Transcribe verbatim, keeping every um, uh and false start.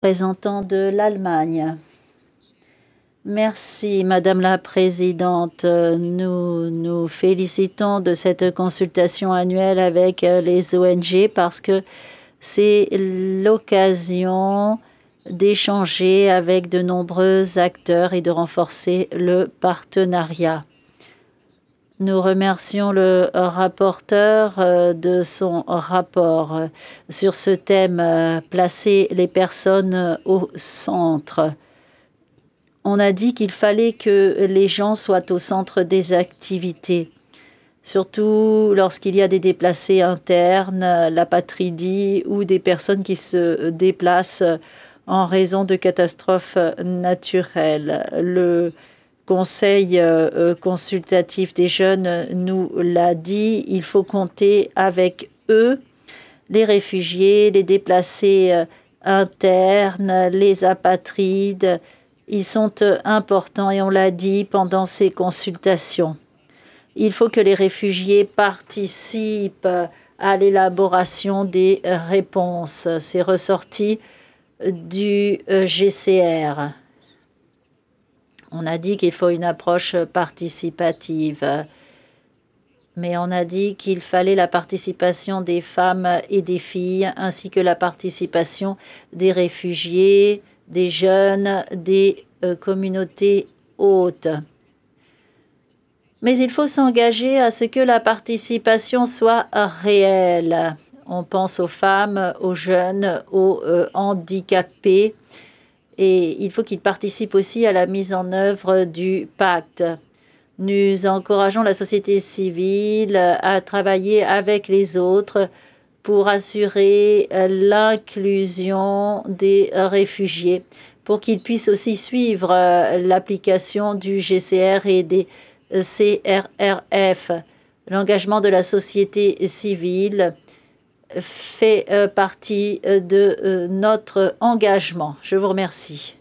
Représentant de l'Allemagne. Merci, Madame la Présidente. Nous nous félicitons de cette consultation annuelle avec les O N G parce que c'est l'occasion d'échanger avec de nombreux acteurs et de renforcer le partenariat. Nous remercions le rapporteur de son rapport sur ce thème, placer les personnes au centre. On a dit qu'il fallait que les gens soient au centre des activités, surtout lorsqu'il y a des déplacés internes, l'apatridie ou des personnes qui se déplacent en raison de catastrophes naturelles. Le Conseil euh, consultatif des jeunes nous l'a dit, il faut compter avec eux, les réfugiés, les déplacés euh, internes, les apatrides. Ils sont euh, importants et on l'a dit pendant ces consultations. Il faut que les réfugiés participent à l'élaboration des réponses. C'est ressorti du G C R. On a dit qu'il faut une approche participative, mais on a dit qu'il fallait la participation des femmes et des filles, ainsi que la participation des réfugiés, des jeunes, des euh, communautés hautes. Mais il faut s'engager à ce que la participation soit réelle. On pense aux femmes, aux jeunes, aux euh, handicapés, et il faut qu'ils participent aussi à la mise en œuvre du pacte. Nous encourageons la société civile à travailler avec les autres pour assurer l'inclusion des réfugiés, pour qu'ils puissent aussi suivre l'application du G C R et des C R R F. L'engagement de la société civile fait partie de notre engagement. Je vous remercie.